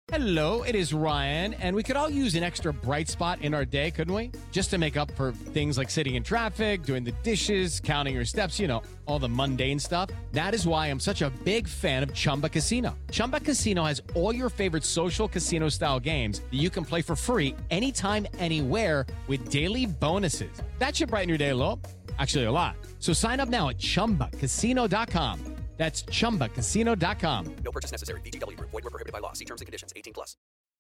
Hello, it is Ryan, and we could all use an extra bright spot in our day, couldn't we? Just to make up for things like sitting in traffic, doing the dishes, counting your steps, all the mundane stuff. That is why I'm such a big fan of Chumba Casino. Chumba Casino has all your favorite social casino-style games that you can play for free anytime, anywhere with daily bonuses. That should brighten your day a little. Actually, a lot. So sign up now at ChumbaCasino.com. That's ChumbaCasino.com. No purchase necessary. VGW Group. Void where prohibited by law. See terms and conditions. 18+.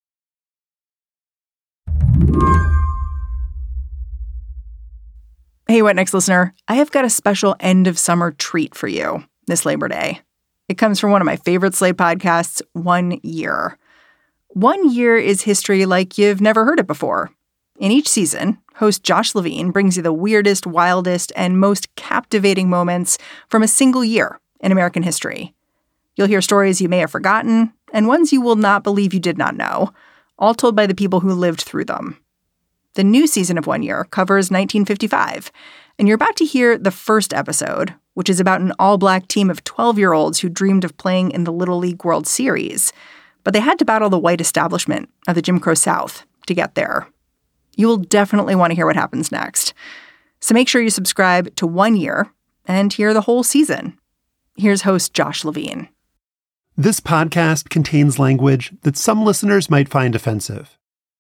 Hey, What Next listener. I have got a special end of summer treat for you this Labor Day. It comes from one of my favorite Slate podcasts, 1 Year. 1 Year is history like you've never heard it before. In each season, host Josh Levine brings you the weirdest, wildest, and most captivating moments from a single year in American history. You'll hear stories you may have forgotten and ones you will not believe you did not know, all told by the people who lived through them. The new season of 1 Year covers 1955, and you're about to hear the first episode, which is about an all-black team of 12-year-olds who dreamed of playing in the Little League World Series, but they had to battle the white establishment of the Jim Crow South to get there. You will definitely want to hear what happens next. So make sure you subscribe to 1 Year and hear the whole season. Here's host Josh Levine. This podcast contains language that some listeners might find offensive.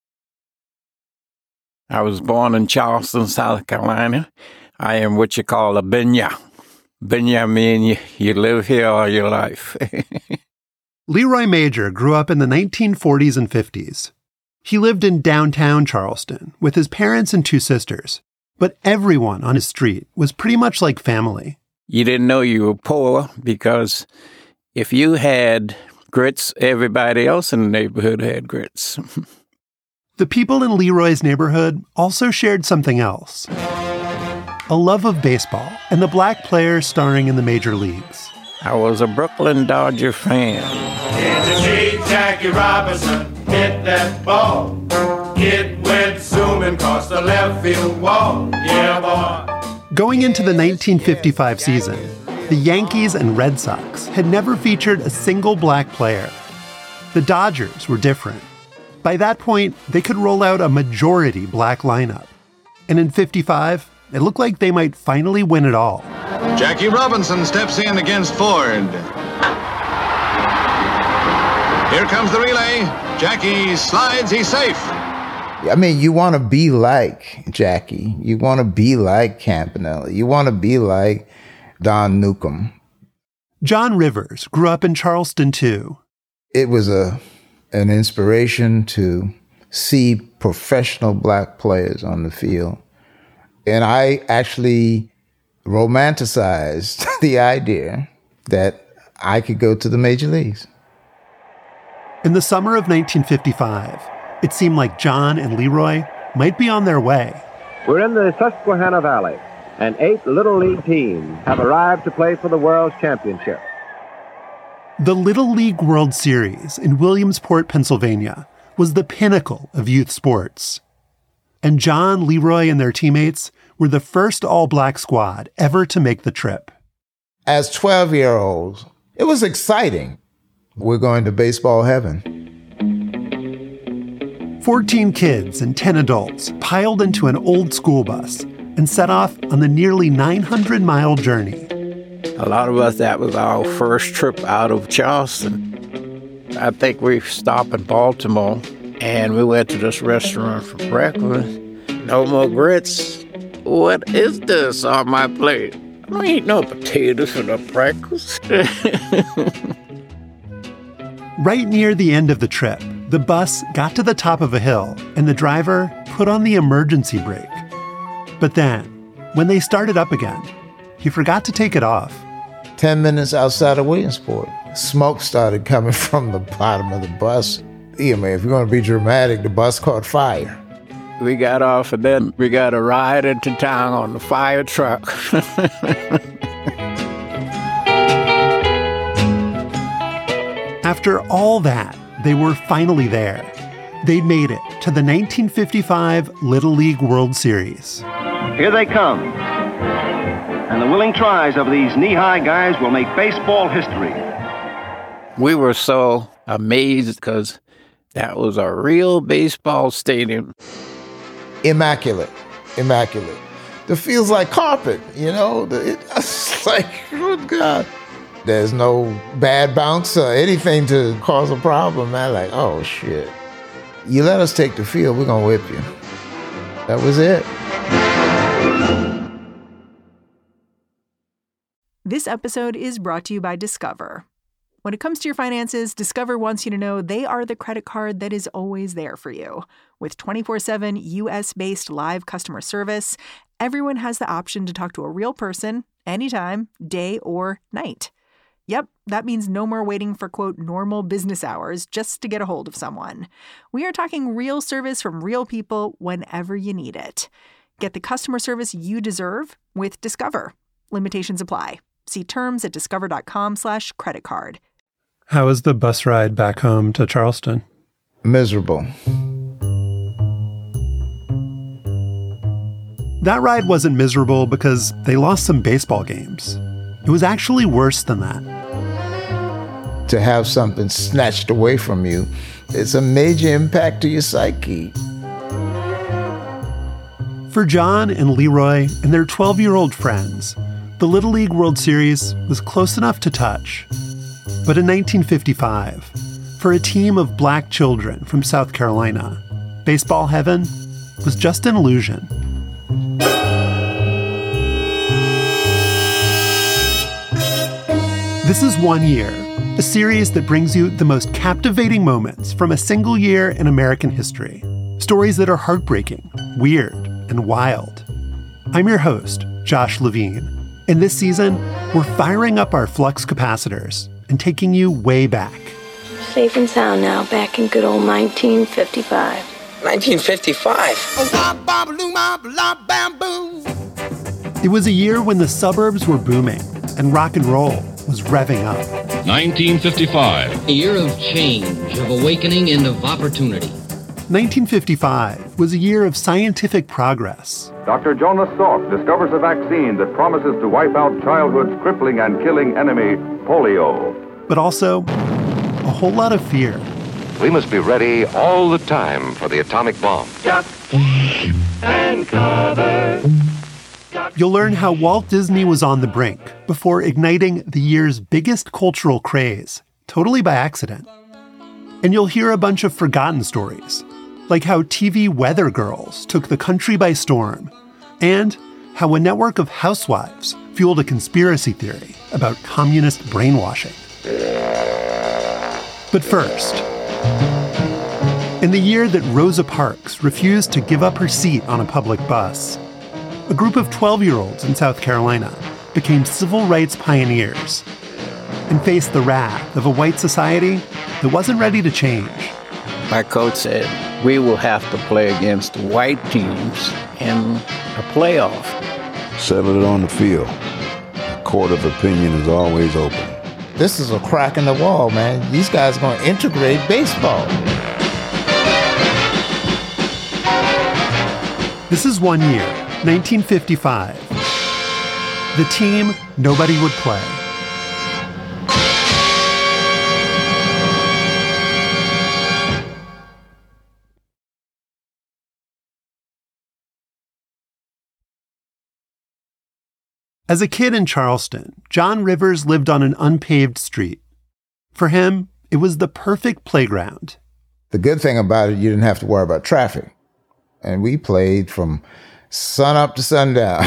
I was born in Charleston, South Carolina. I am what you call a Benya. Benya means you live here all your life. Leroy Major grew up in the 1940s and 50s. He lived in downtown Charleston with his parents and two sisters, but everyone on his street was pretty much like family. You didn't know you were poor because if you had grits, everybody else in the neighborhood had grits. The people in Leroy's neighborhood also shared something else. A love of baseball and the black players starring in the major leagues. I was a Brooklyn Dodger fan. In the street, Jackie Robinson hit that ball. It went zooming across the left field wall. Yeah, boy. Going into the 1955 season, the Yankees and Red Sox had never featured a single black player. The Dodgers were different. By that point, they could roll out a majority black lineup. And in 55, it looked like they might finally win it all. Jackie Robinson steps in against Ford. Here comes the relay. Jackie slides, he's safe. I mean, you want to be like Jackie. You want to be like Campanella. You want to be like Don Newcomb. John Rivers grew up in Charleston, too. It was an inspiration to see professional black players on the field. And I actually romanticized the idea that I could go to the major leagues. In the summer of 1955, it seemed like John and Leroy might be on their way. We're in the Susquehanna Valley, and 8 Little League teams have arrived to play for the World's Championship. The Little League World Series in Williamsport, Pennsylvania, was the pinnacle of youth sports. And John, Leroy, and their teammates were the first all-black squad ever to make the trip. As 12-year-olds, it was exciting. We're going to baseball heaven. 14 kids and 10 adults piled into an old school bus and set off on the nearly 900-mile journey. A lot of us, that was our first trip out of Charleston. I think we stopped in Baltimore, and we went to this restaurant for breakfast. No more grits. What is this on my plate? I don't eat no potatoes for the breakfast. Right near the end of the trip, the bus got to the top of a hill, and the driver put on the emergency brake. But then, when they started up again, he forgot to take it off. 10 minutes outside of Williamsport, smoke started coming from the bottom of the bus. Yeah, man, if you're going to be dramatic, the bus caught fire. We got off, and then we got a ride into town on the fire truck. After all that, they were finally there. They'd made it to the 1955 Little League World Series. Here they come. And the willing tries of these knee-high guys will make baseball history. We were so amazed because That was a real baseball stadium. Immaculate. The field's like carpet, It's like, good God. There's no bad bounce or anything to cause a problem, man. Like, oh, shit. You let us take the field, we're going to whip you. That was it. This episode is brought to you by Discover. When it comes to your finances, Discover wants you to know they are the credit card that is always there for you. With 24/7 U.S.-based live customer service, everyone has the option to talk to a real person anytime, day or night. Yep, that means no more waiting for, quote, normal business hours just to get a hold of someone. We are talking real service from real people whenever you need it. Get the customer service you deserve with Discover. Limitations apply. See terms at discover.com/creditcard. How was the bus ride back home to Charleston? Miserable. That ride wasn't miserable because they lost some baseball games. It was actually worse than that. To have something snatched away from you, it's a major impact to your psyche. For John and Leroy and their 12-year-old friends, the Little League World Series was close enough to touch. But in 1955, for a team of black children from South Carolina, baseball heaven was just an illusion. This is 1 Year, a series that brings you the most captivating moments from a single year in American history. Stories that are heartbreaking, weird, and wild. I'm your host, Josh Levine. And this season, we're firing up our flux capacitors and taking you way back. Safe and sound now, back in good old 1955. 1955? It was a year when the suburbs were booming and rock and roll was revving up. 1955. A year of change, of awakening, and of opportunity. 1955 was a year of scientific progress. Dr. Jonas Salk discovers a vaccine that promises to wipe out childhood's crippling and killing enemy, polio. But also, a whole lot of fear. We must be ready all the time for the atomic bomb. Duck and cover. You'll learn how Walt Disney was on the brink before igniting the year's biggest cultural craze, totally by accident. And you'll hear a bunch of forgotten stories, like how TV weather girls took the country by storm, and how a network of housewives fueled a conspiracy theory about communist brainwashing. But first, in the year that Rosa Parks refused to give up her seat on a public bus, a group of 12-year-olds in South Carolina became civil rights pioneers and faced the wrath of a white society that wasn't ready to change. My coach said, we will have to play against white teams in a playoff. Settle it on the field. The court of opinion is always open. This is a crack in the wall, man. These guys are going to integrate baseball. This is 1 year, 1955. The team nobody would play. As a kid in Charleston, John Rivers lived on an unpaved street. For him, it was the perfect playground. The good thing about it, you didn't have to worry about traffic. And we played from sun up to sundown.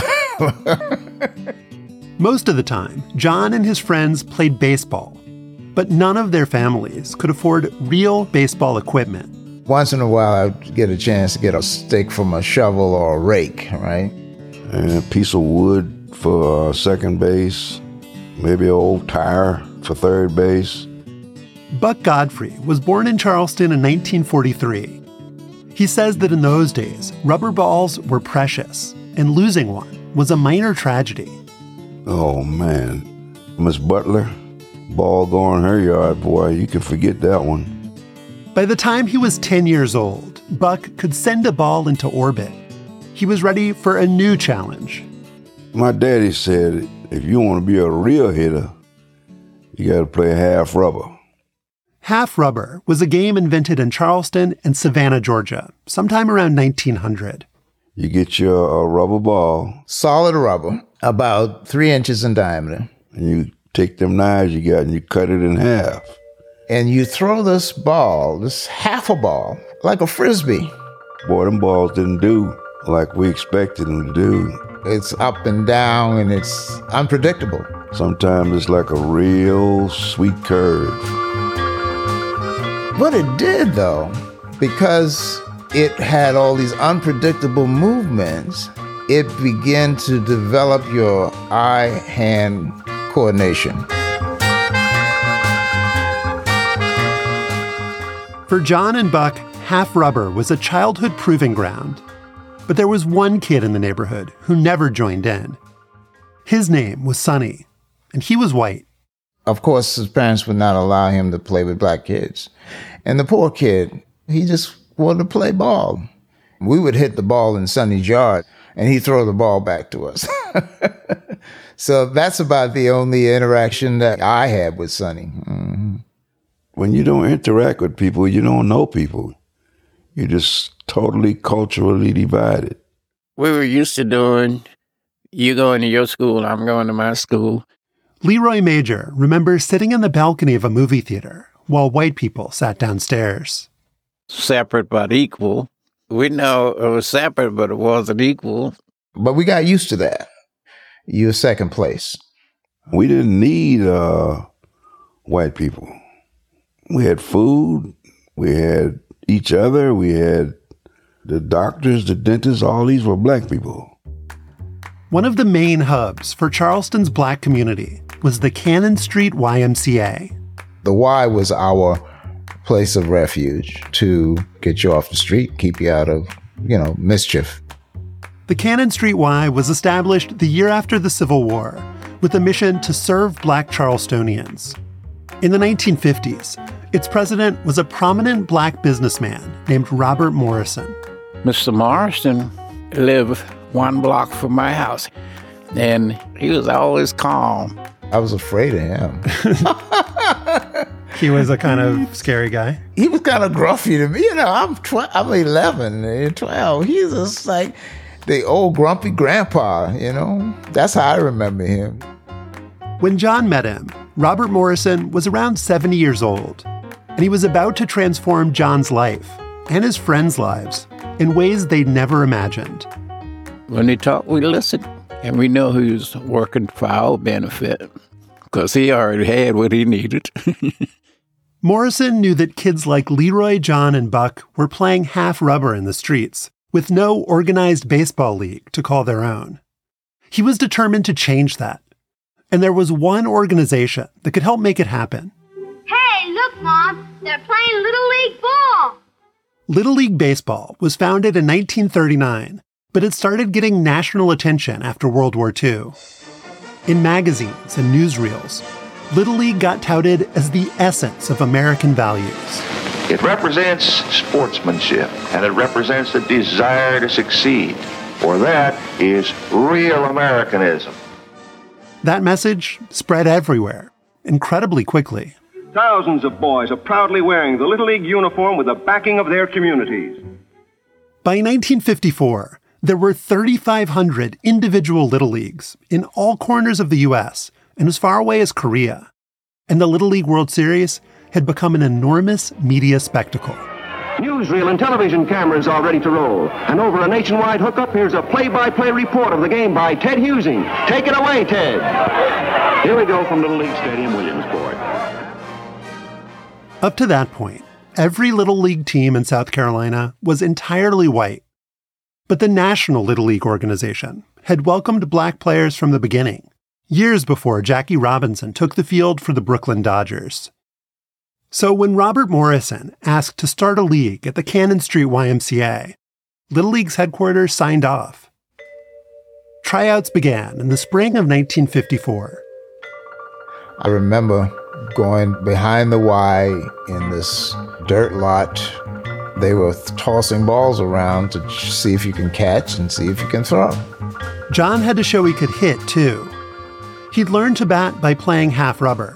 Most of the time, John and his friends played baseball, but none of their families could afford real baseball equipment. Once in a while, I'd get a chance to get a stick from a shovel or a rake, right? And a piece of wood for second base, maybe an old tire for third base. Buck Godfrey was born in Charleston in 1943. He says that in those days, rubber balls were precious, and losing one was a minor tragedy. Oh, man. Miss Butler, ball going her yard, boy, you can forget that one. By the time he was 10 years old, Buck could send a ball into orbit. He was ready for a new challenge. My daddy said, if you want to be a real hitter, you got to play half rubber. Half rubber was a game invented in Charleston and Savannah, Georgia, sometime around 1900. You get your rubber ball. Solid rubber, about 3 inches in diameter. And you take them knives you got and you cut it in half. And you throw this ball, this half a ball, like a Frisbee. Boy, them balls didn't do like we expected them to do. It's up and down and it's unpredictable. Sometimes it's like a real sweet curve. But it did, though, because it had all these unpredictable movements. It began to develop your eye-hand coordination. For John and Buck, half rubber was a childhood proving ground. But there was one kid in the neighborhood who never joined in. His name was Sonny, and he was white. Of course, his parents would not allow him to play with black kids. And the poor kid, he just wanted to play ball. We would hit the ball in Sonny's yard, and he'd throw the ball back to us. So that's about the only interaction that I had with Sonny. Mm-hmm. When you don't interact with people, you don't know people. You're just totally culturally divided. We were used to doing, you going to your school, I'm going to my school. Leroy Major remembers sitting in the balcony of a movie theater while white people sat downstairs. Separate but equal. We know it was separate, but it wasn't equal. But we got used to that. You were second place. We didn't need white people. We had food. We had each other. We had the doctors, the dentists. All these were black people. One of the main hubs for Charleston's black community was the Cannon Street YMCA. The Y was our place of refuge to get you off the street, keep you out of, mischief. The Cannon Street Y was established the year after the Civil War with a mission to serve black Charlestonians. In the 1950s, its president was a prominent black businessman named Robert Morrison. Mr. Morrison lived 1 block from my house, and he was always calm. I was afraid of him. He was a kind of scary guy. He was kind of gruffy to me. I'm 11 and 12. He's just like the old grumpy grandpa, That's how I remember him. When John met him, Robert Morrison was around 70 years old, and he was about to transform John's life and his friends' lives in ways they'd never imagined. When he talked, we listened, and we know he was working for our benefit because he already had what he needed. Morrison knew that kids like Leroy, John, and Buck were playing half rubber in the streets with no organized baseball league to call their own. He was determined to change that. And there was one organization that could help make it happen. Hey, look, Mom, they're playing Little League ball. Little League Baseball was founded in 1939, but it started getting national attention after World War II. In magazines and newsreels, Little League got touted as the essence of American values. It represents sportsmanship, and it represents the desire to succeed, for that is real Americanism. That message spread everywhere, incredibly quickly. Thousands of boys are proudly wearing the Little League uniform with the backing of their communities. By 1954, there were 3,500 individual Little Leagues in all corners of the U.S. and as far away as Korea. And the Little League World Series had become an enormous media spectacle. Newsreel and television cameras are ready to roll. And over a nationwide hookup, here's a play-by-play report of the game by Ted Husing. Take it away, Ted. Here we go from Little League Stadium, Williamsport. Up to that point, every Little League team in South Carolina was entirely white. But the National Little League organization had welcomed black players from the beginning, years before Jackie Robinson took the field for the Brooklyn Dodgers. So when Robert Morrison asked to start a league at the Cannon Street YMCA, Little League's headquarters signed off. Tryouts began in the spring of 1954. I remember going behind the Y in this dirt lot. They were tossing balls around to see if you can catch and see if you can throw. John had to show he could hit, too. He'd learned to bat by playing half rubber,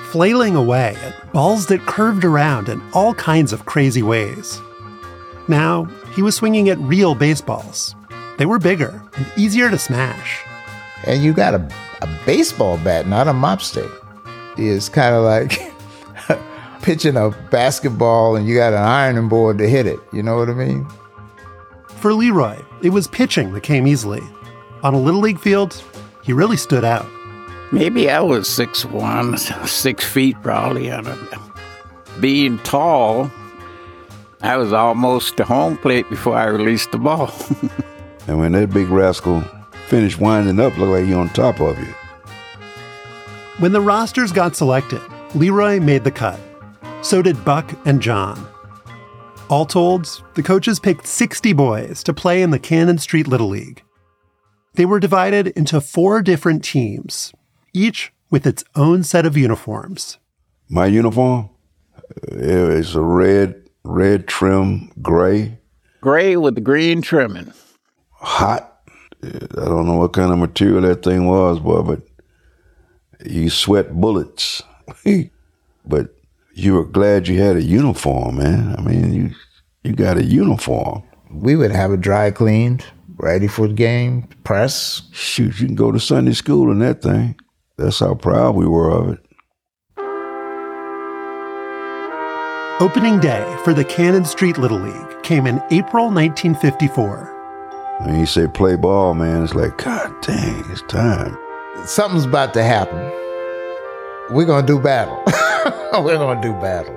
flailing away at balls that curved around in all kinds of crazy ways. Now, he was swinging at real baseballs. They were bigger and easier to smash. And you got a baseball bat, not a mop stick. It's kind of like pitching a basketball and you got an ironing board to hit it. You know what I mean? For Leroy, it was pitching that came easily. On a Little League field, he really stood out. Maybe I was 6'1", 6 feet probably. I don't know. Being tall, I was almost to home plate before I released the ball. And when that big rascal finished winding up, looked like he on top of you. When the rosters got selected, Leroy made the cut. So did Buck and John. All told, the coaches picked 60 boys to play in the Cannon Street Little League. They were divided into 4 different teams, each with its own set of uniforms. My uniform? It's a red trim, gray. Gray with the green trimming. Hot. I don't know what kind of material that thing was, boy, but you sweat bullets. But you were glad you had a uniform, man. I mean, you got a uniform. We would have it dry cleaned, ready for the game, press. Shoot, you can go to Sunday school in that thing. That's how proud we were of it. Opening day for the Cannon Street Little League came in April 1954. When you say play ball, man, it's like, God dang, it's time. Something's about to happen. We're going to do battle. We're going to do battle.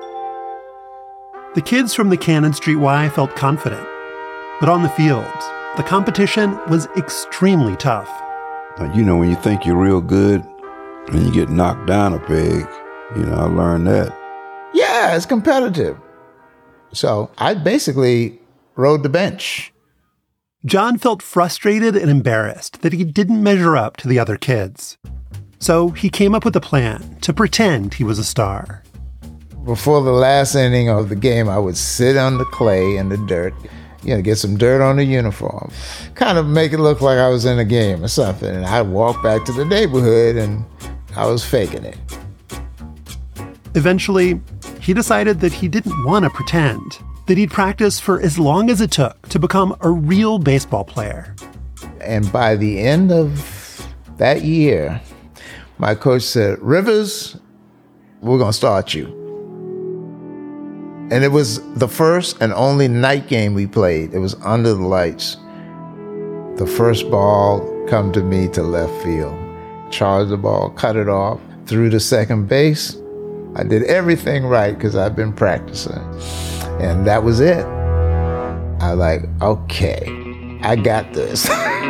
The kids from the Cannon Street Y felt confident. But on the field, the competition was extremely tough. You know, when you think you're real good and you get knocked down a peg, you know, I learned that. Yeah, it's competitive. So I basically rode the bench. John felt frustrated and embarrassed that he didn't measure up to the other kids. So he came up with a plan to pretend he was a star. Before the last inning of the game, I would sit on the clay and the dirt, get some dirt on the uniform, kind of make it look like I was in a game or something. And I'd walk back to the neighborhood and I was faking it. Eventually, he decided that he didn't want to pretend, that he'd practice for as long as it took to become a real baseball player. And by the end of that year, my coach said, Rivers, we're going to start you. And it was the first and only night game we played. It was under the lights. The first ball come to me to left field. Charged the ball, cut it off, threw to second base. I did everything right because I've been practicing. And that was it. I was like, okay, I got this.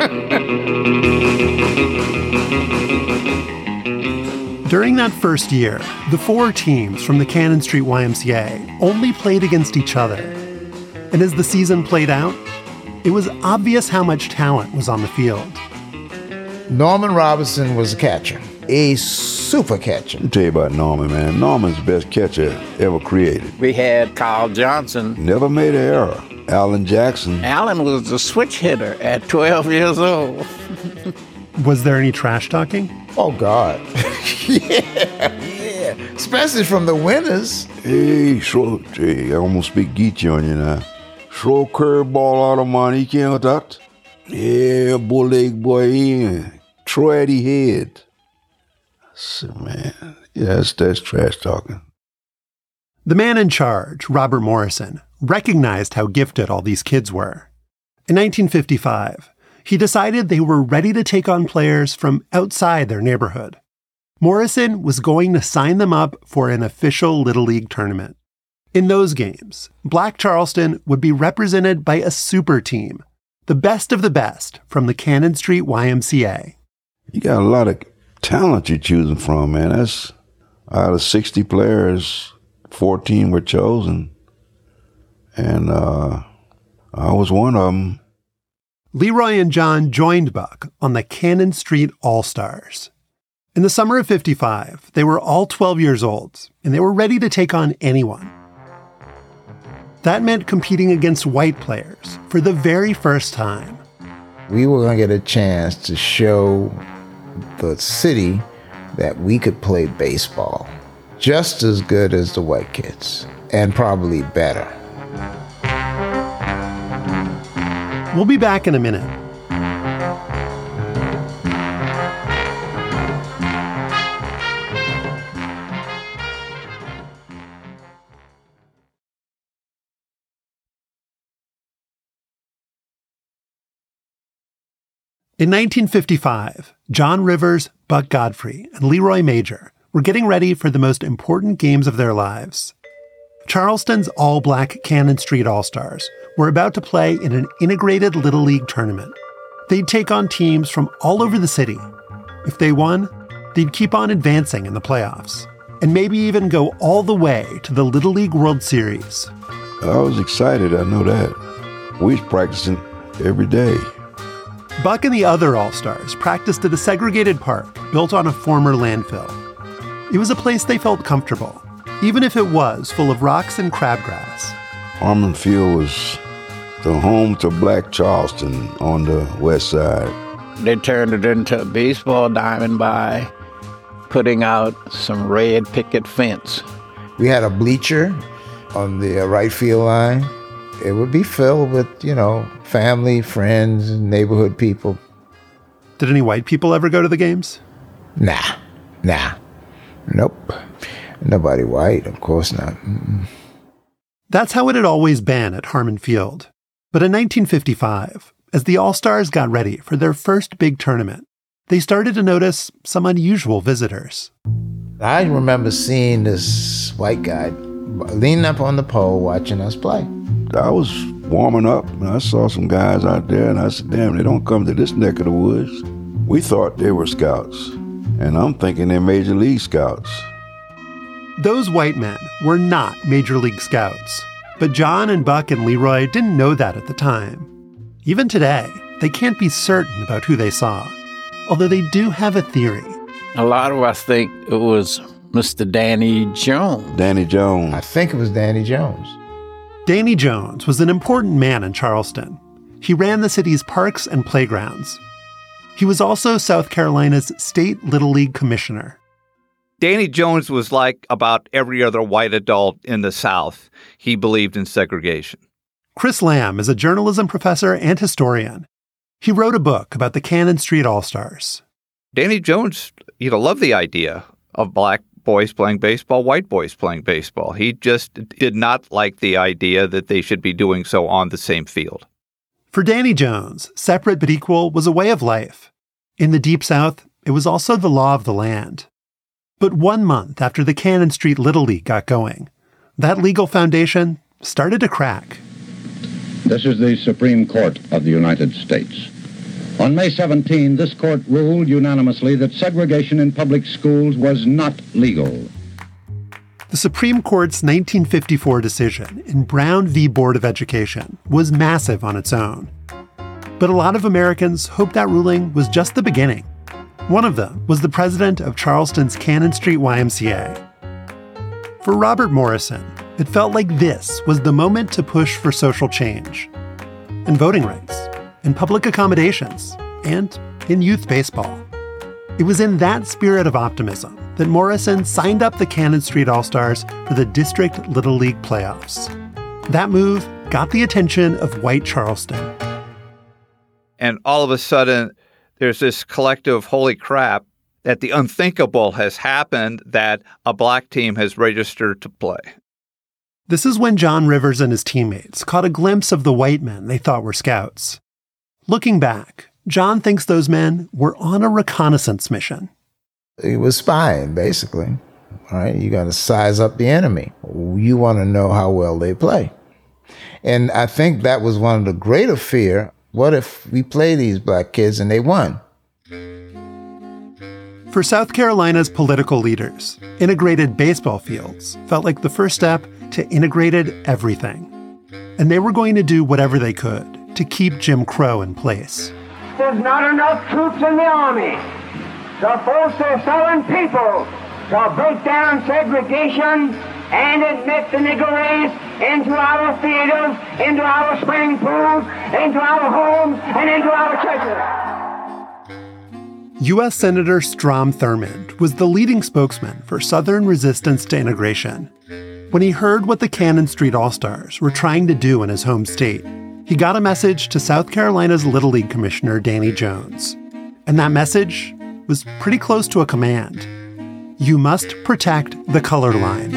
During that first year, the 4 teams from the Cannon Street YMCA only played against each other. And as the season played out, it was obvious how much talent was on the field. Norman Robinson was a catcher, a super catcher. Let me tell you about Norman, man. Norman's the best catcher ever created. We had Carl Johnson. Never made an error. Alan Jackson. Alan was the switch hitter at 12 years old. Was there any trash talking? Oh, God. Yeah. Especially from the winners. Hey, I almost speak Geechee on you now. Throw curveball out of man, he can't that. Yeah, bull leg boy in. Throw at his head. I said, man, yeah, that's trash talking. The man in charge, Robert Morrison, recognized how gifted all these kids were. In 1955, he decided they were ready to take on players from outside their neighborhood. Morrison was going to sign them up for an official Little League tournament. In those games, Black Charleston would be represented by a super team, the best of the best from the Cannon Street YMCA. You got a lot of talent you're choosing from, man. That's out of 60 players, 14 were chosen. And I was one of them. Leroy and John joined Buck on the Cannon Street All-Stars. In the summer of '55, they were all 12 years old, and they were ready to take on anyone. That meant competing against white players for the very first time. We were going to get a chance to show the city that we could play baseball just as good as the white kids, and probably better. We'll be back in a minute. In 1955, John Rivers, Buck Godfrey, and Leroy Major were getting ready for the most important games of their lives. Charleston's all-black Cannon Street All-Stars were about to play in an integrated Little League tournament. They'd take on teams from all over the city. If they won, they'd keep on advancing in the playoffs, and maybe even go all the way to the Little League World Series. I was excited, I know that. We was practicing every day. Buck and the other All-Stars practiced at a segregated park built on a former landfill. It was a place they felt comfortable, even if it was full of rocks and crabgrass. Harmon Field was the home to Black Charleston on the west side. They turned it into a baseball diamond by putting out some red picket fence. We had a bleacher on the right field line. It would be filled with, family, friends, neighborhood people. Did any white people ever go to the games? Nah. Nope. Nobody white, of course not. Mm-mm. That's how it had always been at Harmon Field. But in 1955, as the All-Stars got ready for their first big tournament, they started to notice some unusual visitors. I remember seeing this white guy leaning up on the pole watching us play. I was warming up, and I saw some guys out there, and I said, damn, they don't come to this neck of the woods. We thought they were scouts, and I'm thinking they're Major League Scouts. Those white men were not Major League Scouts, but John and Buck and Leroy didn't know that at the time. Even today, they can't be certain about who they saw, although they do have a theory. A lot of us think it was Mr. Danny Jones. Danny Jones. I think it was Danny Jones. Danny Jones was an important man in Charleston. He ran the city's parks and playgrounds. He was also South Carolina's state Little League commissioner. Danny Jones was like about every other white adult in the South. He believed in segregation. Chris Lamb is a journalism professor and historian. He wrote a book about the Cannon Street All-Stars. Danny Jones, loved the idea of black boys playing baseball, white boys playing baseball. He just did not like the idea that they should be doing so on the same field. For Danny Jones, separate but equal was a way of life. In the Deep South, it was also the law of the land. But 1 month after the Cannon Street Little League got going, that legal foundation started to crack. This is the Supreme Court of the United States. On May 17, this court ruled unanimously that segregation in public schools was not legal. The Supreme Court's 1954 decision in Brown v. Board of Education was massive on its own. But a lot of Americans hoped that ruling was just the beginning. One of them was the president of Charleston's Cannon Street YMCA. For Robert Morrison, it felt like this was the moment to push for social change, in voting rights, in public accommodations, and in youth baseball. It was in that spirit of optimism that Morrison signed up the Cannon Street All-Stars for the District Little League playoffs. That move got the attention of white Charleston. And all of a sudden, there's this collective holy crap that the unthinkable has happened, that a black team has registered to play. This is when John Rivers and his teammates caught a glimpse of the white men they thought were scouts. Looking back, John thinks those men were on a reconnaissance mission. It was spying, basically. All right, you got to size up the enemy. You want to know how well they play. And I think that was one of the greater fear. What if we play these black kids and they won? For South Carolina's political leaders, integrated baseball fields felt like the first step to integrated everything. And they were going to do whatever they could to keep Jim Crow in place. There's not enough troops in the Army to force the Southern people to break down segregation and admit the Negro race into our theaters, into our swimming pools, into our homes, and into our churches. U.S. Senator Strom Thurmond was the leading spokesman for Southern resistance to integration. When he heard what the Cannon Street All-Stars were trying to do in his home state, he got a message to South Carolina's Little League Commissioner Danny Jones. And that message was pretty close to a command. You must protect the color line.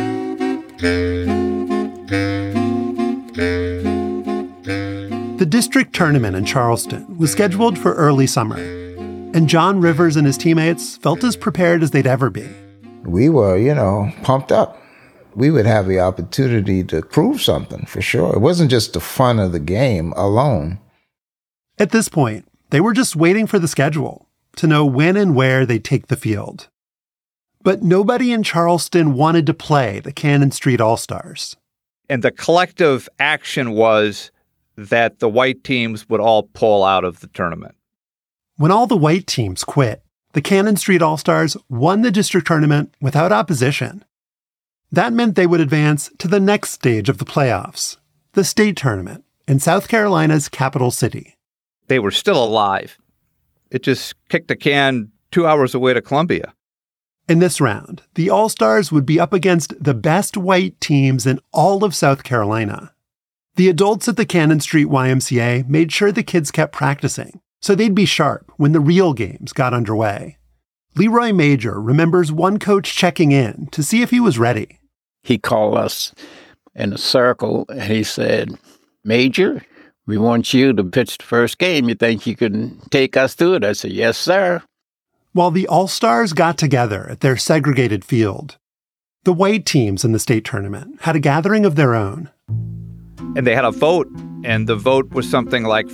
The district tournament in Charleston was scheduled for early summer, and John Rivers and his teammates felt as prepared as they'd ever be. We were, pumped up. We would have the opportunity to prove something, for sure. It wasn't just the fun of the game alone. At this point, they were just waiting for the schedule to know when and where they'd take the field. But nobody in Charleston wanted to play the Cannon Street All-Stars. And the collective action was that the white teams would all pull out of the tournament. When all the white teams quit, the Cannon Street All-Stars won the district tournament without opposition. That meant they would advance to the next stage of the playoffs, the state tournament in South Carolina's capital city. They were still alive. It just kicked the can 2 hours away to Columbia. In this round, the All-Stars would be up against the best white teams in all of South Carolina. The adults at the Cannon Street YMCA made sure the kids kept practicing, so they'd be sharp when the real games got underway. Leroy Major remembers one coach checking in to see if he was ready. He called us in a circle and he said, "Major, we want you to pitch the first game. You think you can take us through it?" I said, "Yes, sir." While the All-Stars got together at their segregated field, the white teams in the state tournament had a gathering of their own. And they had a vote, and the vote was something like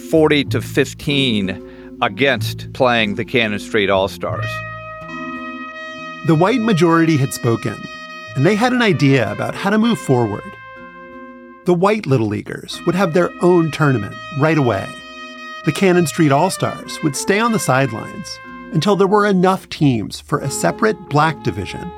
40-15 against playing the Cannon Street All-Stars. The white majority had spoken, and they had an idea about how to move forward. The white Little Leaguers would have their own tournament right away. The Cannon Street All-Stars would stay on the sidelines until there were enough teams for a separate black division.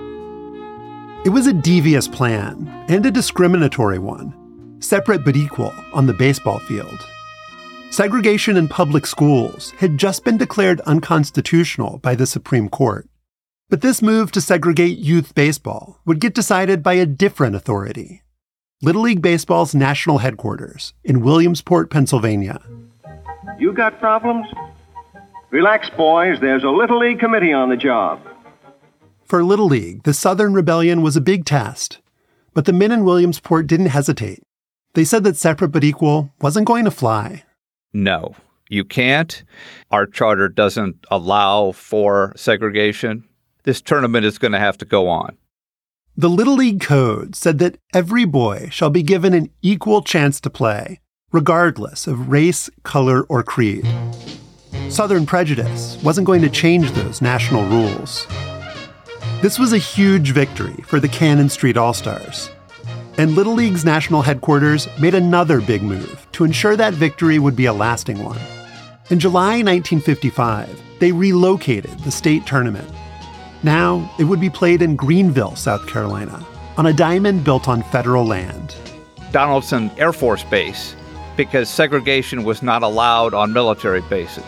It was a devious plan and a discriminatory one, separate but equal on the baseball field. Segregation in public schools had just been declared unconstitutional by the Supreme Court. But this move to segregate youth baseball would get decided by a different authority, Little League Baseball's national headquarters in Williamsport, Pennsylvania. You got problems? Relax, boys. There's a Little League committee on the job. For Little League, the Southern Rebellion was a big test, but the men in Williamsport didn't hesitate. They said that separate but equal wasn't going to fly. No, you can't. Our charter doesn't allow for segregation. This tournament is going to have to go on. The Little League Code said that every boy shall be given an equal chance to play, regardless of race, color, or creed. Southern prejudice wasn't going to change those national rules. This was a huge victory for the Cannon Street All-Stars. And Little League's national headquarters made another big move to ensure that victory would be a lasting one. In July 1955, they relocated the state tournament. Now, it would be played in Greenville, South Carolina, on a diamond built on federal land. Donaldson Air Force Base, because segregation was not allowed on military bases.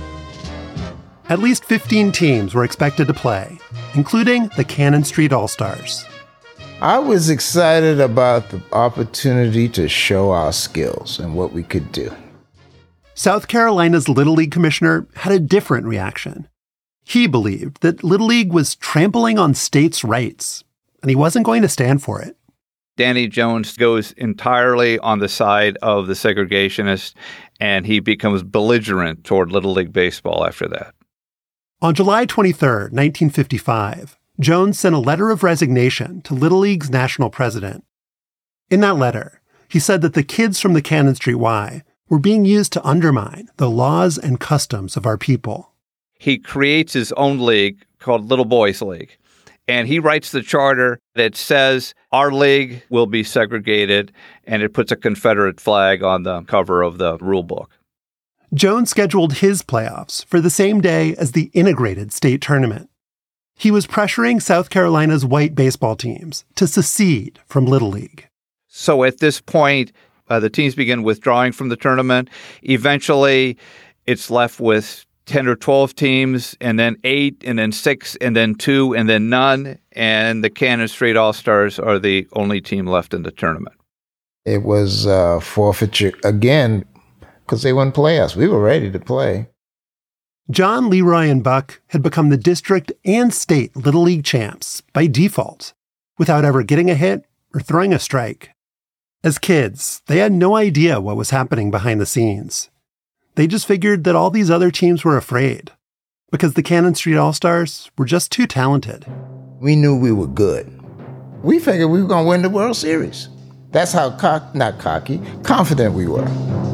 At least 15 teams were expected to play, including the Cannon Street All-Stars. I was excited about the opportunity to show our skills and what we could do. South Carolina's Little League commissioner had a different reaction. He believed that Little League was trampling on states' rights, and he wasn't going to stand for it. Danny Jones goes entirely on the side of the segregationists, and he becomes belligerent toward Little League Baseball after that. On July 23, 1955, Jones sent a letter of resignation to Little League's national president. In that letter, he said that the kids from the Cannon Street Y were being used to undermine the laws and customs of our people. He creates his own league called Little Boys League, and he writes the charter that says our league will be segregated, and it puts a Confederate flag on the cover of the rule book. Jones scheduled his playoffs for the same day as the integrated state tournament. He was pressuring South Carolina's white baseball teams to secede from Little League. So at this point, the teams begin withdrawing from the tournament. Eventually, it's left with 10 or 12 teams, and then 8, and then 6, and then 2, and then none. And the Cannon Street All-Stars are the only team left in the tournament. It was forfeiture again because they wouldn't play us. We were ready to play. John, Leroy, and Buck had become the district and state Little League champs by default, without ever getting a hit or throwing a strike. As kids, they had no idea what was happening behind the scenes. They just figured that all these other teams were afraid, because the Cannon Street All-Stars were just too talented. We knew we were good. We figured we were going to win the World Series. That's how confident we were.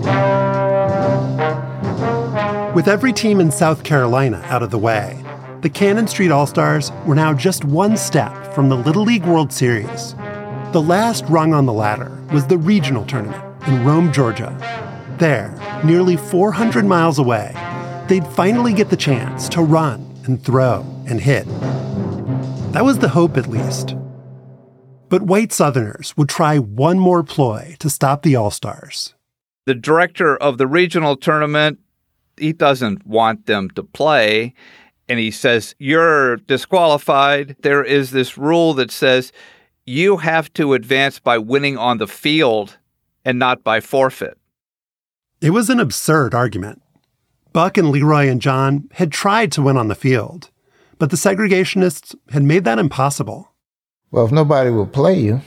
With every team in South Carolina out of the way, the Cannon Street All-Stars were now just one step from the Little League World Series. The last rung on the ladder was the regional tournament in Rome, Georgia. There, nearly 400 miles away, they'd finally get the chance to run and throw and hit. That was the hope, at least. But white Southerners would try one more ploy to stop the All-Stars. The director of the regional tournament, he doesn't want them to play, and he says, you're disqualified. There is this rule that says you have to advance by winning on the field and not by forfeit. It was an absurd argument. Buck and Leroy and John had tried to win on the field, but the segregationists had made that impossible. Well, if nobody will play you,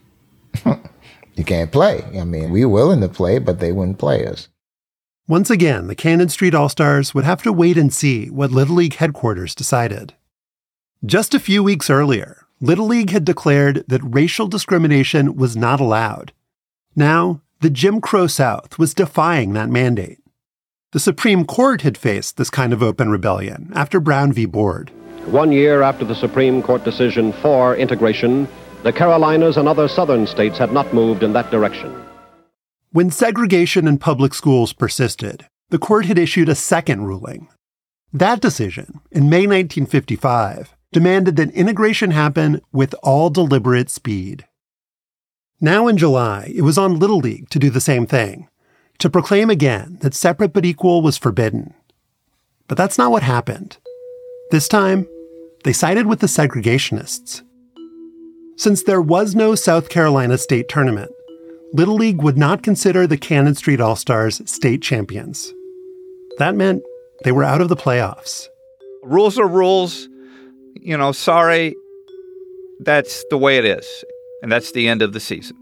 you can't play. I mean, we were willing to play, but they wouldn't play us. Once again, the Cannon Street All-Stars would have to wait and see what Little League headquarters decided. Just a few weeks earlier, Little League had declared that racial discrimination was not allowed. Now, the Jim Crow South was defying that mandate. The Supreme Court had faced this kind of open rebellion after Brown v. Board. 1 year after the Supreme Court decision for integration, the Carolinas and other southern states had not moved in that direction. When segregation in public schools persisted, the court had issued a second ruling. That decision, in May 1955, demanded that integration happen with all deliberate speed. Now in July, it was on Little League to do the same thing, to proclaim again that separate but equal was forbidden. But that's not what happened. This time, they sided with the segregationists. Since there was no South Carolina state tournament, Little League would not consider the Cannon Street All-Stars state champions. That meant they were out of the playoffs. Rules are rules. Sorry, that's the way it is. And that's the end of the season.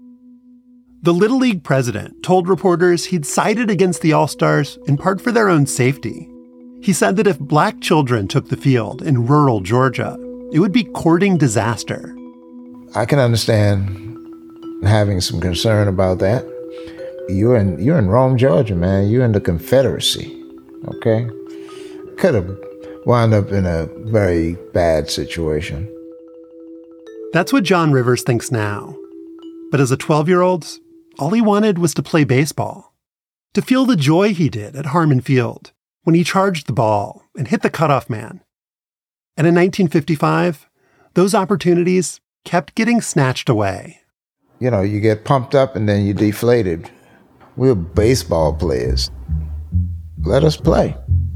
The Little League president told reporters he'd sided against the All-Stars in part for their own safety. He said that if black children took the field in rural Georgia, it would be courting disaster. I can understand having some concern about that. You're in Rome, Georgia, man. You're in the Confederacy, okay? Could have wound up in a very bad situation. That's what John Rivers thinks now. But as a 12-year-old, all he wanted was to play baseball, to feel the joy he did at Harmon Field when he charged the ball and hit the cutoff man. And in 1955, those opportunities kept getting snatched away. You get pumped up and then you're deflated. We're baseball players. Let us play.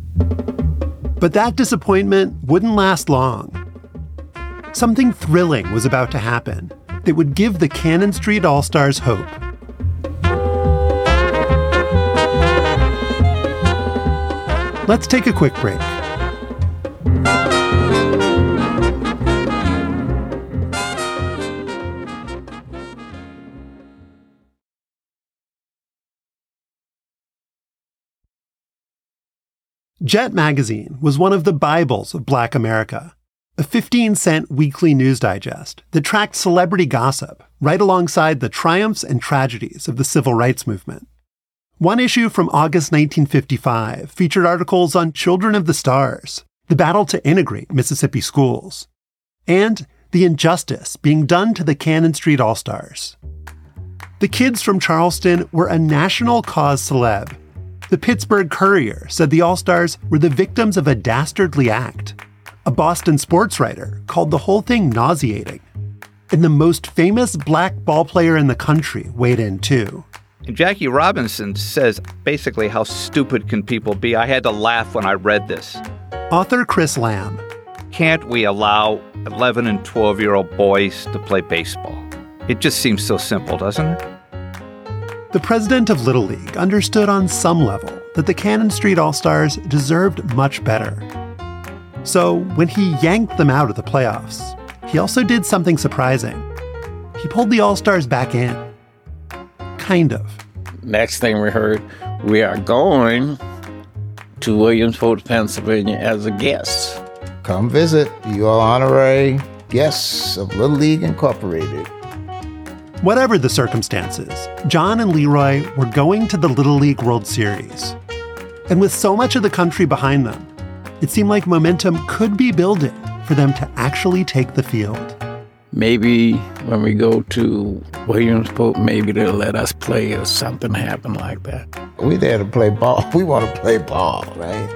But that disappointment wouldn't last long. Something thrilling was about to happen that would give the Cannon Street All-Stars hope. Let's take a quick break. Jet Magazine was one of the Bibles of Black America, a 15-cent weekly news digest that tracked celebrity gossip right alongside the triumphs and tragedies of the civil rights movement. One issue from August 1955 featured articles on Children of the Stars, the battle to integrate Mississippi schools, and the injustice being done to the Cannon Street All-Stars. The kids from Charleston were a national cause celeb. The Pittsburgh Courier said the All-Stars were the victims of a dastardly act. A Boston sports writer called the whole thing nauseating. And the most famous black ball player in the country weighed in too. And Jackie Robinson says basically how stupid can people be. I had to laugh when I read this. Author Chris Lamb. Can't we allow 11 and 12-year-old boys to play baseball? It just seems so simple, doesn't it? The president of Little League understood on some level that the Cannon Street All-Stars deserved much better. So when he yanked them out of the playoffs, he also did something surprising. He pulled the All-Stars back in. Kind of. Next thing we heard, we are going to Williamsport, Pennsylvania as a guest. Come visit. You are honorary guests of Little League Incorporated. Whatever the circumstances, John and Leroy were going to the Little League World Series. And with so much of the country behind them, it seemed like momentum could be building for them to actually take the field. Maybe when we go to Williamsport, maybe they'll let us play or something happen like that. We're there to play ball. We want to play ball, right?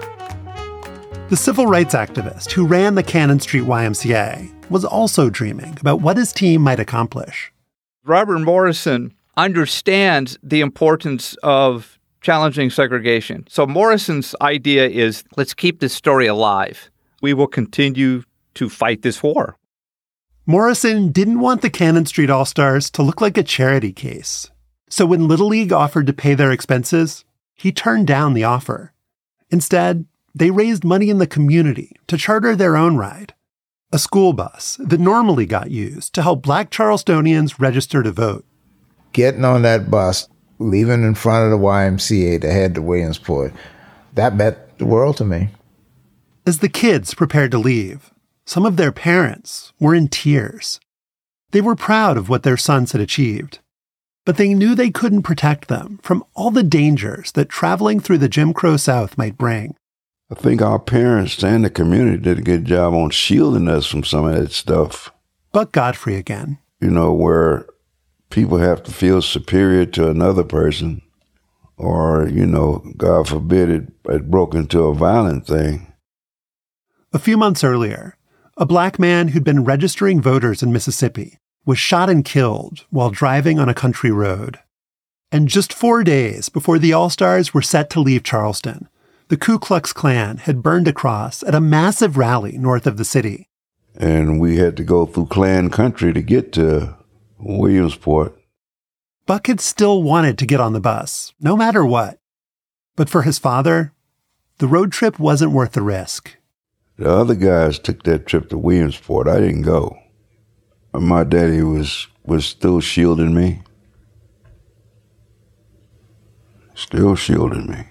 The civil rights activist who ran the Cannon Street YMCA was also dreaming about what his team might accomplish. Robert Morrison understands the importance of challenging segregation. So Morrison's idea is, let's keep this story alive. We will continue to fight this war. Morrison didn't want the Cannon Street All-Stars to look like a charity case. So when Little League offered to pay their expenses, he turned down the offer. Instead, they raised money in the community to charter their own ride, a school bus that normally got used to help Black Charlestonians register to vote. Getting on that bus, leaving in front of the YMCA to head to Williamsport, that meant the world to me. As the kids prepared to leave, some of their parents were in tears. They were proud of what their sons had achieved, but they knew they couldn't protect them from all the dangers that traveling through the Jim Crow South might bring. I think our parents and the community did a good job on shielding us from some of that stuff. Buck Godfrey again. You know, where people have to feel superior to another person or, you know, God forbid it broke into a violent thing. A few months earlier, a black man who'd been registering voters in Mississippi was shot and killed while driving on a country road. And just 4 days before the All-Stars were set to leave Charleston, the Ku Klux Klan had burned a cross at a massive rally north of the city. And we had to go through Klan country to get to Williamsport. Buck had still wanted to get on the bus, no matter what. But for his father, the road trip wasn't worth the risk. The other guys took that trip to Williamsport. I didn't go. My daddy was still shielding me. Still shielding me.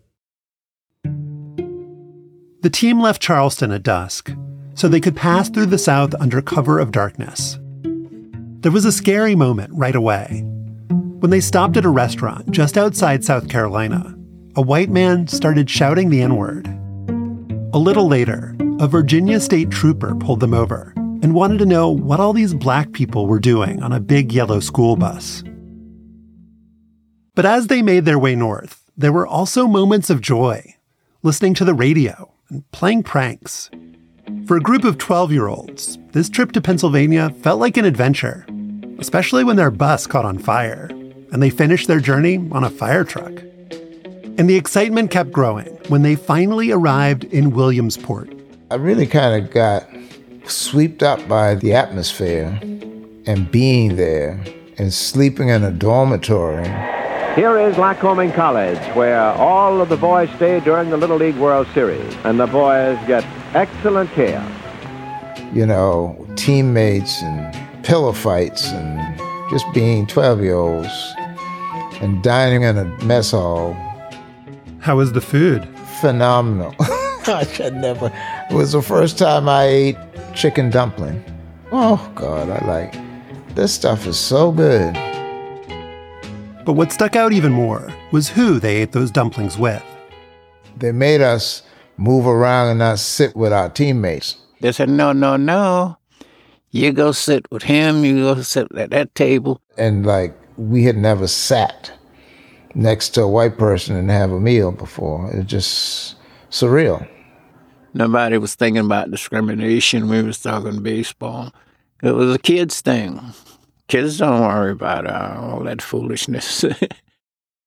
The team left Charleston at dusk, so they could pass through the South under cover of darkness. There was a scary moment right away. When they stopped at a restaurant just outside South Carolina, a white man started shouting the N-word. A little later, a Virginia state trooper pulled them over and wanted to know what all these black people were doing on a big yellow school bus. But as they made their way north, there were also moments of joy, listening to the radio and playing pranks. For a group of 12-year-olds, this trip to Pennsylvania felt like an adventure, especially when their bus caught on fire and they finished their journey on a fire truck. And the excitement kept growing when they finally arrived in Williamsport. I really kind of got swept up by the atmosphere and being there and sleeping in a dormitory. Here is Lycoming College, where all of the boys stay during the Little League World Series, and the boys get excellent care. You know, teammates and pillow fights and just being 12-year-olds and dining in a mess hall. How was the food? Phenomenal. It was the first time I ate chicken dumpling. Oh, God, this stuff is so good. But what stuck out even more was who they ate those dumplings with. They made us move around and not sit with our teammates. They said, no. You go sit with him, you go sit at that table. And we had never sat next to a white person and have a meal before. It was just surreal. Nobody was thinking about discrimination. We was talking baseball. It was a kid's thing. Kids don't worry about all that foolishness.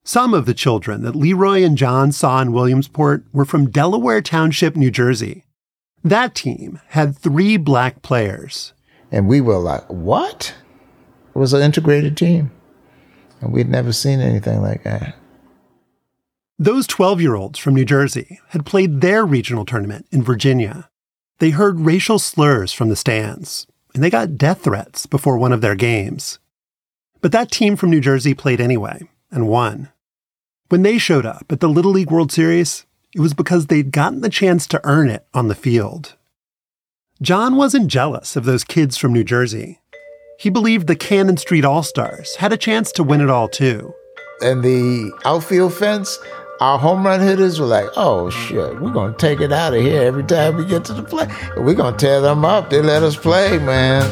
Some of the children that Leroy and John saw in Williamsport were from Delaware Township, New Jersey. That team had 3 black players. And we were like, what? It was an integrated team. And we'd never seen anything like that. Those 12-year-olds from New Jersey had played their regional tournament in Virginia. They heard racial slurs from the stands, and they got death threats before one of their games. But that team from New Jersey played anyway and won. When they showed up at the Little League World Series, it was because they'd gotten the chance to earn it on the field. John wasn't jealous of those kids from New Jersey. He believed the Cannon Street All-Stars had a chance to win it all too. And the outfield fence, our home run hitters were like, oh shit, we're going to take it out of here every time we get to the plate. We're going to tear them up. They let us play, man.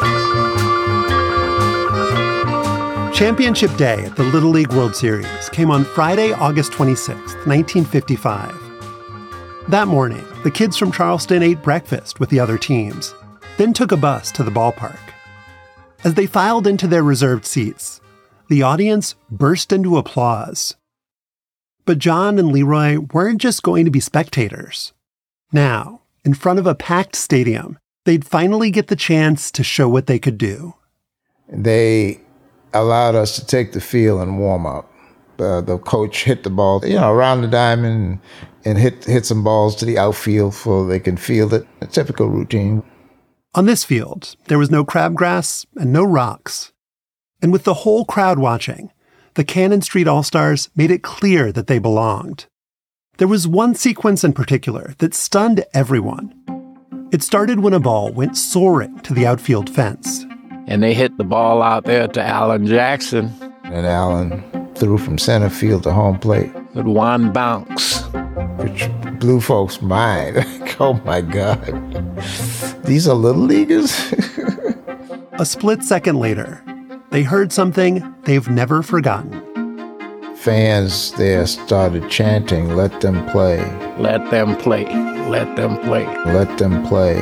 Championship Day at the Little League World Series came on Friday, August 26, 1955. That morning, the kids from Charleston ate breakfast with the other teams, then took a bus to the ballpark. As they filed into their reserved seats, the audience burst into applause. But John and Leroy weren't just going to be spectators. Now, in front of a packed stadium, they'd finally get the chance to show what they could do. They allowed us to take the field and warm up. The coach hit the ball, around the diamond and hit some balls to the outfield so they can field it. A typical routine. On this field, there was no crabgrass and no rocks. And with the whole crowd watching, the Cannon Street All-Stars made it clear that they belonged. There was one sequence in particular that stunned everyone. It started when a ball went soaring to the outfield fence. And they hit the ball out there to Alan Jackson. And Alan threw from center field to home plate. With one bounce. Which blew folks' mind. Oh my God. These are little leaguers? A split second later, they heard something they've never forgotten. Fans there started chanting, let them play. Let them play. Let them play. Let them play.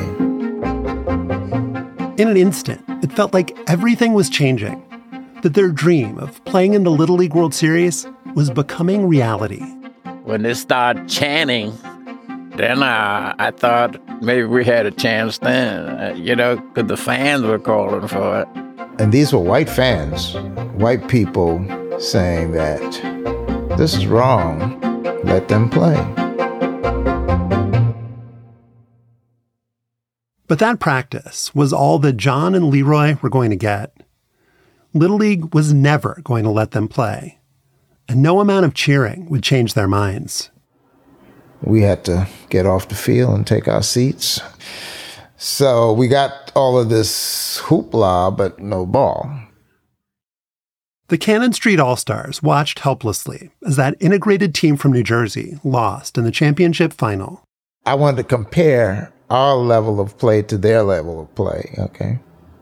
In an instant, it felt like everything was changing, that their dream of playing in the Little League World Series was becoming reality. When they started chanting, then I thought maybe we had a chance then, because the fans were calling for it. And these were white fans, white people saying that this is wrong, let them play. But that practice was all that John and Leroy were going to get. Little League was never going to let them play, and no amount of cheering would change their minds. We had to get off the field and take our seats. So we got all of this hoopla, but no ball. The Cannon Street All-Stars watched helplessly as that integrated team from New Jersey lost in the championship final. I wanted to compare our level of play to their level of play, okay?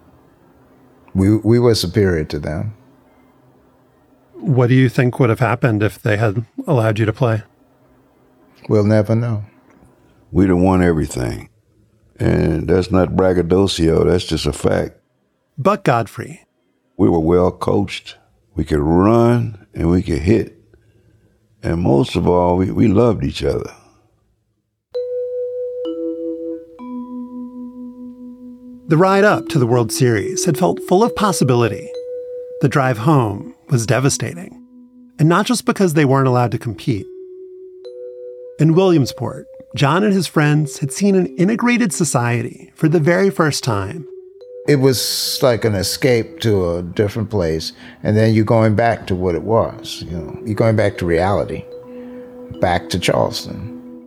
We were superior to them. What do you think would have happened if they had allowed you to play? We'll never know. We'd have won everything. And that's not braggadocio, that's just a fact. Buck Godfrey. We were well coached. We could run and we could hit. And most of all, we loved each other. The ride up to the World Series had felt full of possibility. The drive home was devastating. And not just because they weren't allowed to compete. In Williamsport, John and his friends had seen an integrated society for the very first time. It was like an escape to a different place, and then you're going back to what it was. You're going back to reality, back to Charleston.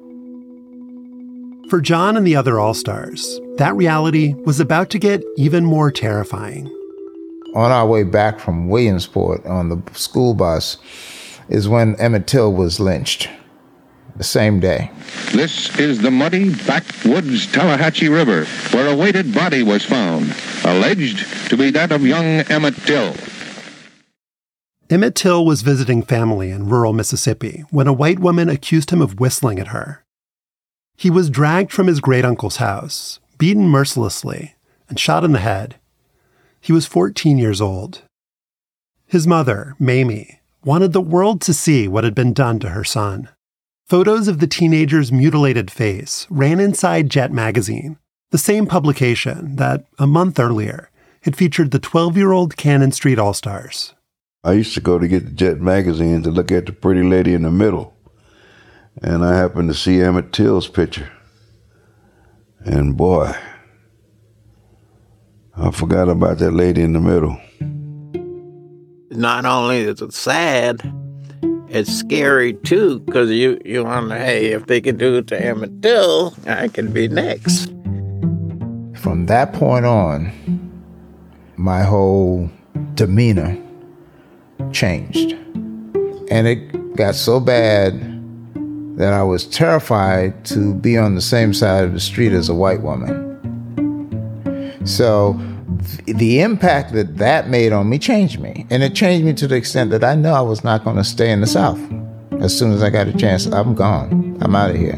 For John and the other All-Stars, that reality was about to get even more terrifying. On our way back from Williamsport on the school bus is when Emmett Till was lynched. The same day. This is the muddy backwoods Tallahatchie River, where a weighted body was found, alleged to be that of young Emmett Till. Emmett Till was visiting family in rural Mississippi when a white woman accused him of whistling at her. He was dragged from his great-uncle's house, beaten mercilessly, and shot in the head. He was 14 years old. His mother, Mamie, wanted the world to see what had been done to her son. Photos of the teenager's mutilated face ran inside Jet magazine, the same publication that, a month earlier, had featured the 12-year-old Cannon Street All-Stars. I used to go to get the Jet magazine to look at the pretty lady in the middle, and I happened to see Emmett Till's picture. And boy, I forgot about that lady in the middle. Not only is it sad, it's scary too, because you wonder, hey, if they can do it to Emmett Till, I can be next. From that point on, my whole demeanor changed. And it got so bad that I was terrified to be on the same side of the street as a white woman. So the impact that made on me changed me. And it changed me to the extent that I know I was not going to stay in the South. As soon as I got a chance, I'm gone. I'm out of here.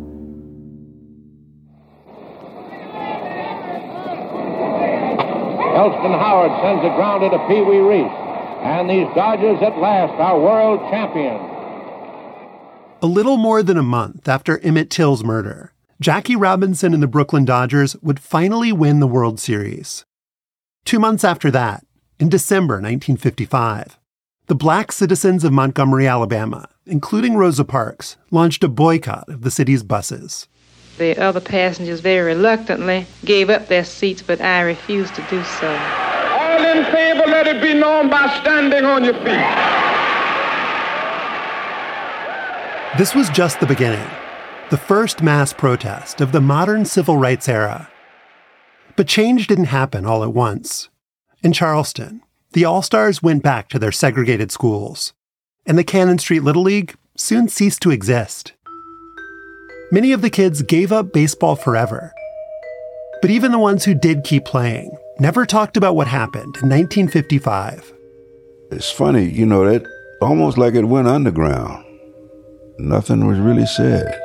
Elston Howard sends it grounded to Pee Wee Reese. And these Dodgers at last are world champions. A little more than a month after Emmett Till's murder, Jackie Robinson and the Brooklyn Dodgers would finally win the World Series. 2 months after that, in December 1955, the black citizens of Montgomery, Alabama, including Rosa Parks, launched a boycott of the city's buses. The other passengers very reluctantly gave up their seats, but I refused to do so. All in favor, let it be known by standing on your feet. This was just the beginning, the first mass protest of the modern civil rights era. But change didn't happen all at once. In Charleston, the All-Stars went back to their segregated schools, and the Cannon Street Little League soon ceased to exist. Many of the kids gave up baseball forever. But even the ones who did keep playing never talked about what happened in 1955. It's funny, that almost like it went underground. Nothing was really said.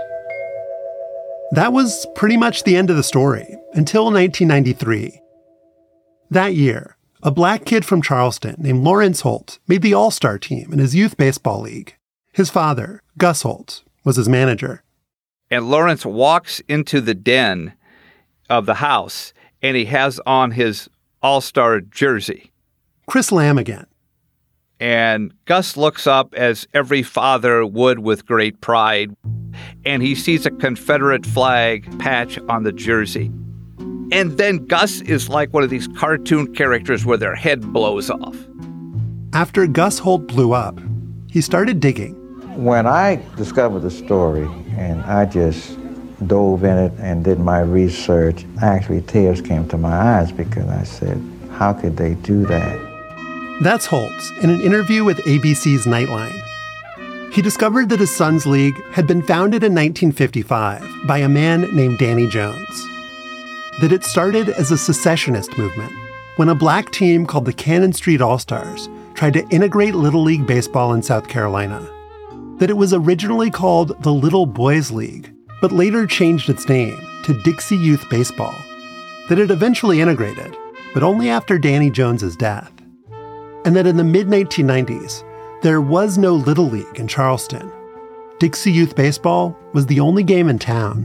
That was pretty much the end of the story, until 1993. That year, a black kid from Charleston named Lawrence Holt made the All-Star team in his youth baseball league. His father, Gus Holt, was his manager. And Lawrence walks into the den of the house, and he has on his All-Star jersey. Chris Lamb again. And Gus looks up, as every father would with great pride, and he sees a Confederate flag patch on the jersey. And then Gus is like one of these cartoon characters where their head blows off. After Gus Holt blew up, he started digging. When I discovered the story and I just dove in it and did my research, actually tears came to my eyes because I said, how could they do that? That's Holt in an interview with ABC's Nightline. He discovered that his son's league had been founded in 1955 by a man named Danny Jones. That it started as a secessionist movement when a black team called the Cannon Street All-Stars tried to integrate Little League baseball in South Carolina. That it was originally called the Little Boys League, but later changed its name to Dixie Youth Baseball. That it eventually integrated, but only after Danny Jones's death. And that in the mid-1990s, there was no Little League in Charleston. Dixie Youth Baseball was the only game in town.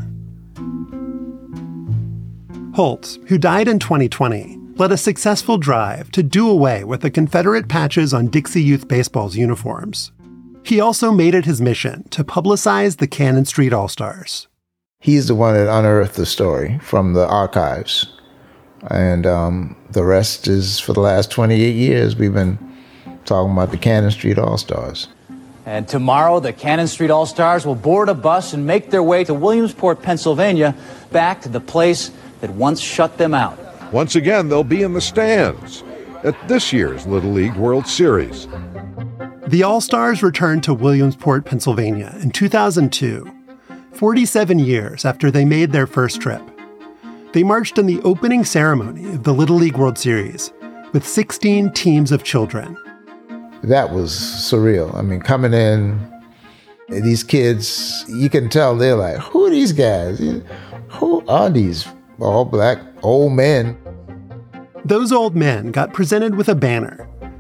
Holt, who died in 2020, led a successful drive to do away with the Confederate patches on Dixie Youth Baseball's uniforms. He also made it his mission to publicize the Cannon Street All-Stars. He's the one that unearthed the story from the archives. And the rest is, for the last 28 years, we've been talking about the Cannon Street All-Stars. And tomorrow, the Cannon Street All-Stars will board a bus and make their way to Williamsport, Pennsylvania, back to the place that once shut them out. Once again, they'll be in the stands at this year's Little League World Series. The All-Stars returned to Williamsport, Pennsylvania in 2002, 47 years after they made their first trip. They marched in the opening ceremony of the Little League World Series with 16 teams of children. That was surreal. I mean, coming in, these kids, you can tell they're like, who are these guys? Who are these all black old men? Those old men got presented with a banner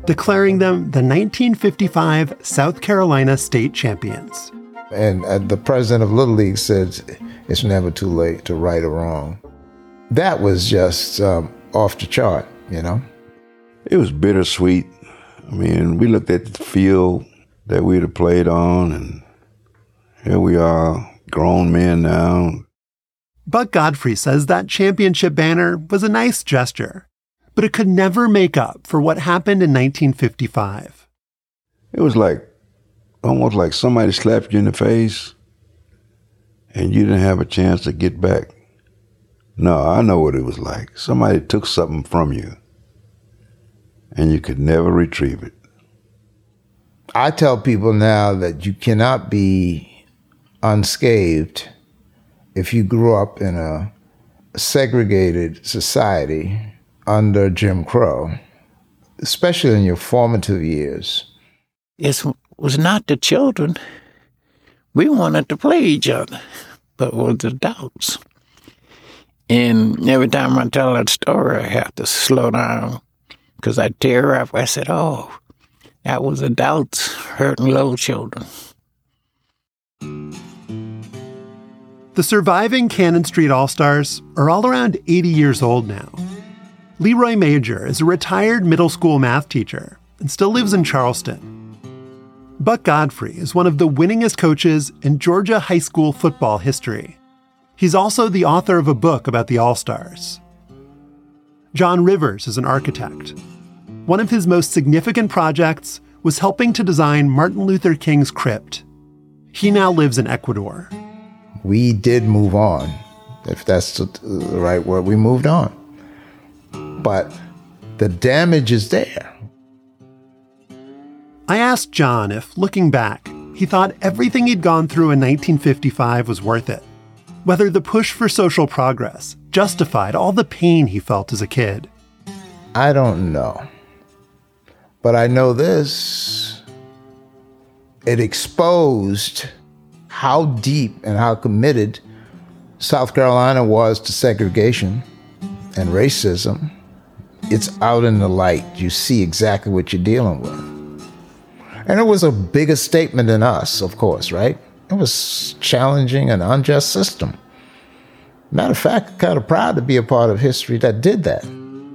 declaring them the 1955 South Carolina state champions. And the president of Little League said, it's never too late to right a wrong. That was just off the chart, you know? It was bittersweet. I mean, we looked at the field that we'd have played on, and here we are, grown men now. Buck Godfrey says that championship banner was a nice gesture, but it could never make up for what happened in 1955. It was almost like somebody slapped you in the face and you didn't have a chance to get back. No, I know what it was like. Somebody took something from you and you could never retrieve it. I tell people now that you cannot be unscathed if you grew up in a segregated society under Jim Crow, especially in your formative years. It was not the children. We wanted to play each other, but it was adults. And every time I tell that story, I have to slow down because I tear up. I said, oh, that was adults hurting little children. The surviving Cannon Street All-Stars are all around 80 years old now. Leroy Major is a retired middle school math teacher and still lives in Charleston. Buck Godfrey is one of the winningest coaches in Georgia high school football history. He's also the author of a book about the All-Stars. John Rivers is an architect. One of his most significant projects was helping to design Martin Luther King's crypt. He now lives in Ecuador. We did move on, if that's the right word. We moved on. But the damage is there. I asked John if, looking back, he thought everything he'd gone through in 1955 was worth it. Whether the push for social progress justified all the pain he felt as a kid. I don't know. But I know this. It exposed how deep and how committed South Carolina was to segregation and racism. It's out in the light. You see exactly what you're dealing with. And it was a bigger statement than us, of course, right? It was challenging an unjust system. Matter of fact, I'm kind of proud to be a part of history that did that.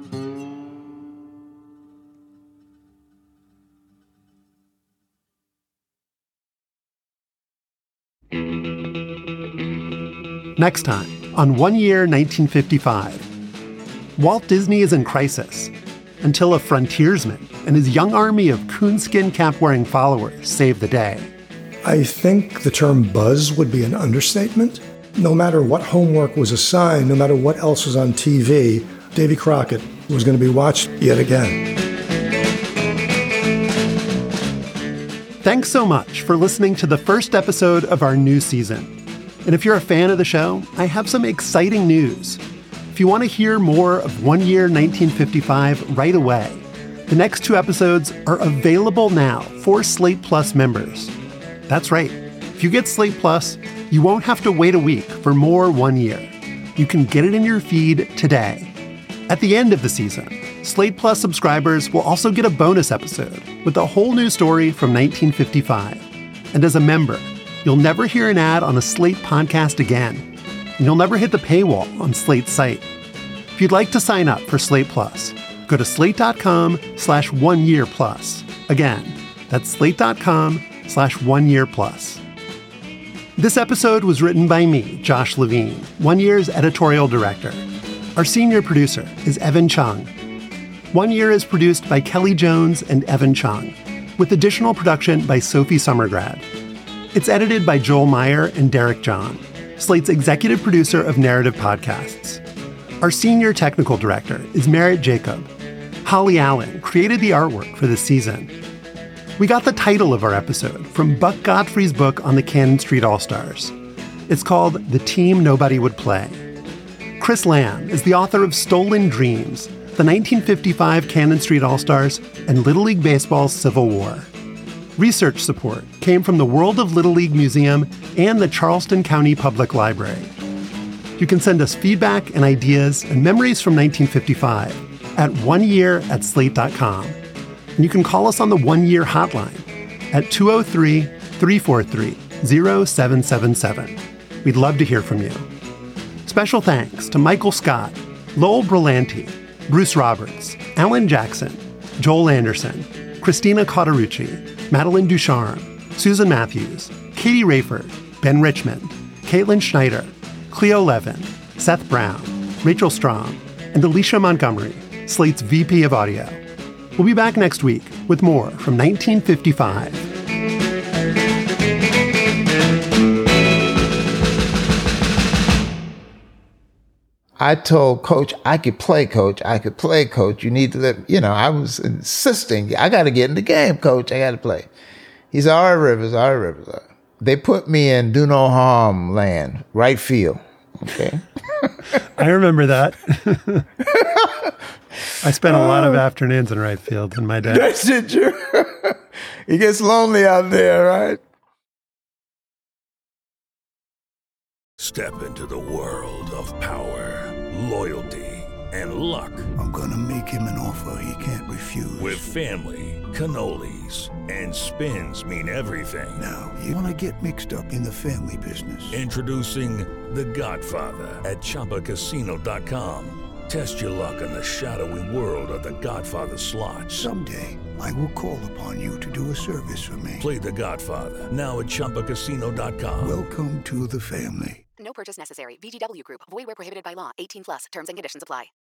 Next time, on 1 Year 1955, Walt Disney is in crisis until a frontiersman and his young army of coonskin cap-wearing followers save the day. I think the term buzz would be an understatement. No matter what homework was assigned, no matter what else was on TV, Davy Crockett was going to be watched yet again. Thanks so much for listening to the first episode of our new season. And if you're a fan of the show, I have some exciting news. If you want to hear more of 1 Year 1955 right away, the next 2 episodes are available now for Slate Plus members. That's right. If you get Slate Plus, you won't have to wait a week for more 1 Year. You can get it in your feed today. At the end of the season, Slate Plus subscribers will also get a bonus episode with a whole new story from 1955. And as a member, you'll never hear an ad on a Slate podcast again. And you'll never hit the paywall on Slate's site. If you'd like to sign up for Slate Plus, go to slate.com/1yearplus. Again, that's slate.com/1yearplus. This episode was written by me, Josh Levine, 1 Year's editorial director. Our senior producer is Evan Chung. 1 Year is produced by Kelly Jones and Evan Chung, with additional production by Sophie Summergrad. It's edited by Joel Meyer and Derek John, Slate's executive producer of narrative podcasts. Our senior technical director is Merritt Jacob. Holly Allen created the artwork for this season. We got the title of our episode from Buck Godfrey's book on the Cannon Street All-Stars. It's called The Team Nobody Would Play. Chris Lamb is the author of Stolen Dreams, the 1955 Cannon Street All-Stars, and Little League Baseball's Civil War. Research support came from the World of Little League Museum and the Charleston County Public Library. You can send us feedback and ideas and memories from 1955 at 1year@slate.com. And you can call us on the 1-year hotline at 203-343-0777. We'd love to hear from you. Special thanks to Michael Scott, Lowell Berlanti, Bruce Roberts, Alan Jackson, Joel Anderson, Christina Cauterucci, Madeline Ducharme, Susan Matthews, Katie Rayford, Ben Richmond, Caitlin Schneider, Cleo Levin, Seth Brown, Rachel Strom, and Alicia Montgomery, Slate's VP of Audio. We'll be back next week with more from 1955. I told Coach, I could play, Coach. I could play, Coach. You need to let, I was insisting. I got to get in the game, Coach. I got to play. He said, all right, Rivers. They put me in do no harm land, right field. Okay. I remember that. I spent a lot of afternoons in right field in my day. That's it, true. It gets lonely out there, right? Step into the world of power, loyalty, and luck. I'm gonna make him an offer he can't refuse. With family, cannolis, and spins mean everything. Now, you wanna get mixed up in the family business. Introducing The Godfather at ChumbaCasino.com. Test your luck in the shadowy world of The Godfather slot. Someday, I will call upon you to do a service for me. Play The Godfather, now at ChumbaCasino.com. Welcome to the family. No purchase necessary. VGW Group. Void where prohibited by law. 18+. Terms and conditions apply.